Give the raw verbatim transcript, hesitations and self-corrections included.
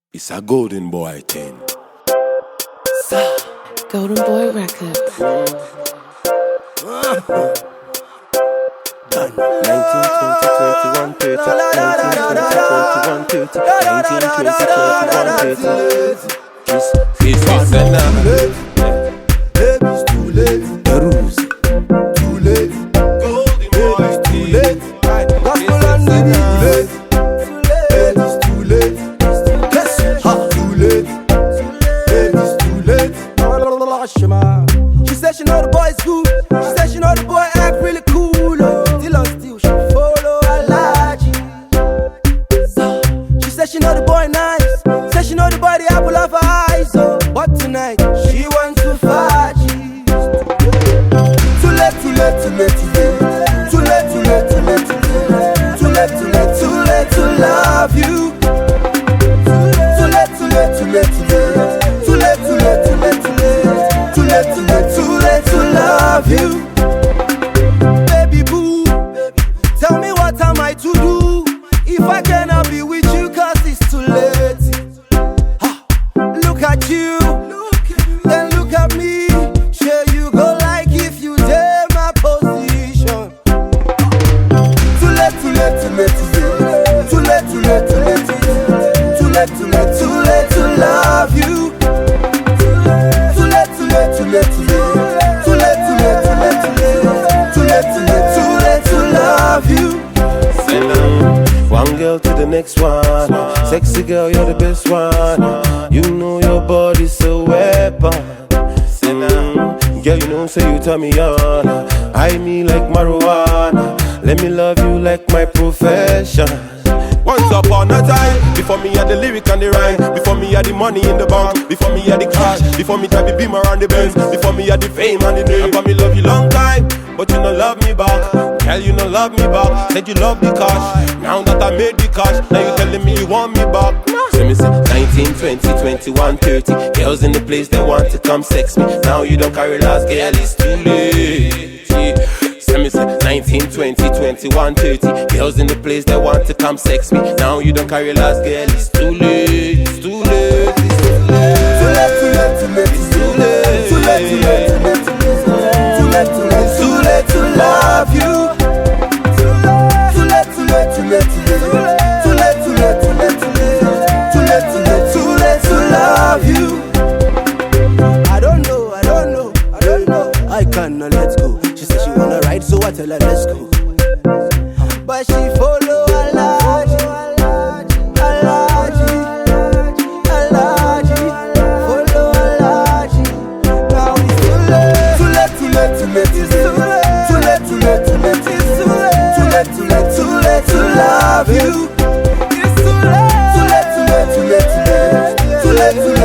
It's a golden boy thing. Golden Boy Records. nineteen, twenty, twenty-one, thirty. nineteen, twenty, twenty-one, thirty. nineteen, twenty, twenty-one, thirty. Kiss, kiss, kiss, and now. Baby, it's too late. The rules. Too late. Golden Baby, boy it's too thing. late. Gospel and the too late. Baby, it's too late. Yes, ha, too late. Baby, it's too late. Shema. She said she know the boy is good. She said she know the boy act really cool. Oh. Still on still, she follow Alaji. She said she know the boy nice. Said she know the boy the apple of her eyes. Oh. But tonight she wants to Faji. Too late, too late, too late, too late. Too late, too late, too late, too late. Too late, too late, too late to love you. Too late, too late, too late, too late. Too late, too late, too late, too late. Too late, too late, too late to love you. Baby boo, tell me what am I to do if I cannot be with you, cause it's too late. Ha, look at you, then look at me. Sure you go like if you dare my position. Too late, too late, too late, too late. Too late, too late, too late, too late. Too late, too late, too late to love you. Too late, too late, too late, too late. Too late, too late, too late, too late. Too late, too late, too late to love you. Send them one girl to the next one. Sexy girl, you're the best one. You know your body's a weapon. Send them, girl, you know, say you turn me on. I me like marijuana. Let me love you like my profession. Once upon a time, before me had the lyric and the rhyme, before me had the money in the bank, before me had the cash, before me drive the beamer on the Benz, before me had the fame and the name. Before me love you long time, but you no love me back. Girl, you no love me back. Said you love the cash. Now that I made the cash, now you telling me you want me back. So me say nineteen, twenty, twenty-one, thirty. Girls in the place they want to come sex me. Now you don't carry last, girl, it's too late. Yeah. Me say nineteen, twenty, twenty-one, thirty. Girls in the place that want to come sex me. Now you don't carry last, girl, it's too late. It's too late, it's too late. Too late, too late, too late, It's too late. too late, too late, too late, too late, too late, too late to love you. Too late, too late, too late, too late, too late, too late, too late, too late, too late, too late, too late to love you. I don't know, I don't know, I don't know. I cannot let go. She said she wanna ride, so I tell her let's go. But she follow Alaji, Alaji, Alaji, follow Alaji. Now it's too late, too late, too late, too late, too late, too late, too late, too late, too late, too late, too late to love you. It's too late, too late, too late, too late, too late, too late, too late.